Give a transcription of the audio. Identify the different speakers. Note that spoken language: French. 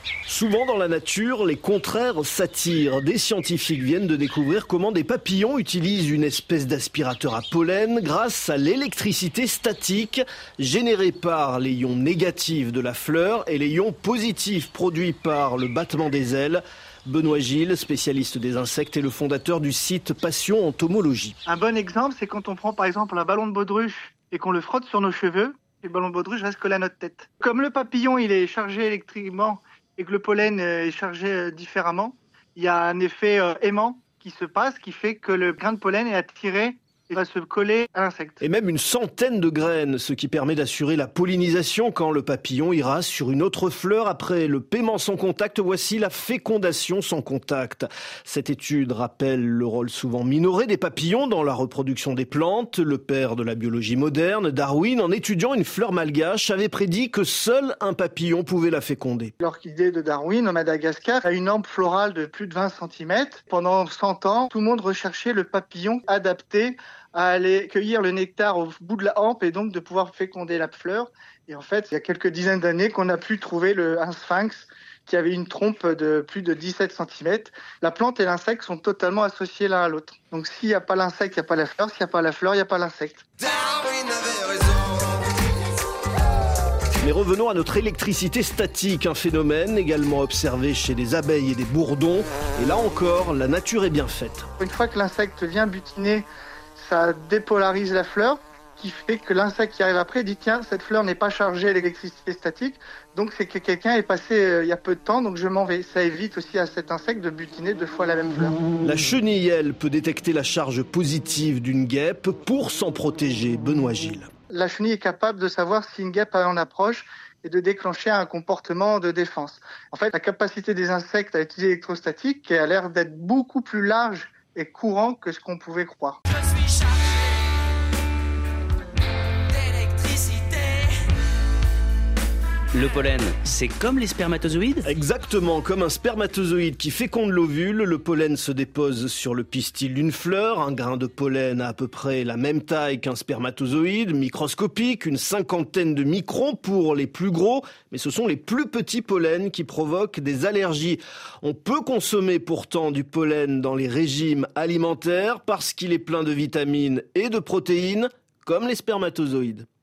Speaker 1: Souvent dans la nature, les contraires s'attirent. Des scientifiques viennent de découvrir comment des papillons utilisent une espèce d'aspirateur à pollen grâce à l'électricité statique générée par les ions négatifs de la fleur et les ions positifs produits par le battement des ailes. Benoît Gilles, spécialiste des insectes et le fondateur du site Passion Entomologie.
Speaker 2: Un bon exemple, c'est quand on prend par exemple un ballon de baudruche et qu'on le frotte sur nos cheveux, le ballon de baudruche reste collé à notre tête. Comme le papillon il est chargé électriquement et que le pollen est chargé différemment, il y a un effet aimant qui se passe, qui fait que le grain de pollen est attiré et va se coller à l'insecte.
Speaker 1: Et même une centaine de graines, ce qui permet d'assurer la pollinisation quand le papillon ira sur une autre fleur. Après le paiement sans contact, voici la fécondation sans contact. Cette étude rappelle le rôle souvent minoré des papillons dans la reproduction des plantes. Le père de la biologie moderne, Darwin, en étudiant une fleur malgache, avait prédit que seul un papillon pouvait la féconder.
Speaker 2: L'orchidée de Darwin au Madagascar a une hampe florale de plus de 20 cm. Pendant 100 ans, tout le monde recherchait le papillon adapté à aller cueillir le nectar au bout de la hampe et donc de pouvoir féconder la fleur. Et en fait, il y a quelques dizaines d'années qu'on a pu trouver un sphinx qui avait une trompe de plus de 17 cm. La plante et l'insecte sont totalement associés l'un à l'autre. Donc s'il n'y a pas l'insecte, il n'y a pas la fleur. S'il n'y a pas la fleur, il n'y a pas l'insecte.
Speaker 1: Mais revenons à notre électricité statique, un phénomène également observé chez les abeilles et des bourdons. Et là encore, la nature est bien faite.
Speaker 2: Une fois que l'insecte vient butiner, ça dépolarise la fleur, qui fait que l'insecte qui arrive après dit tiens, cette fleur n'est pas chargée à l'électricité statique, donc c'est que quelqu'un est passé il y a peu de temps, donc je m'en vais. Ça évite aussi à cet insecte de butiner 2 fois la même fleur.
Speaker 1: La chenille, elle, peut détecter la charge positive d'une guêpe pour s'en protéger. Benoît Gilles.
Speaker 2: La chenille est capable de savoir si une guêpe en approche et de déclencher un comportement de défense. En fait, la capacité des insectes à utiliser l'électrostatique a l'air d'être beaucoup plus large et courant que ce qu'on pouvait croire.
Speaker 3: Le pollen, c'est comme les spermatozoïdes ?
Speaker 1: Exactement, comme un spermatozoïde qui féconde l'ovule, le pollen se dépose sur le pistil d'une fleur. Un grain de pollen a à peu près la même taille qu'un spermatozoïde, microscopique, une 50aine de microns pour les plus gros, mais ce sont les plus petits pollens qui provoquent des allergies. On peut consommer pourtant du pollen dans les régimes alimentaires parce qu'il est plein de vitamines et de protéines, comme les spermatozoïdes.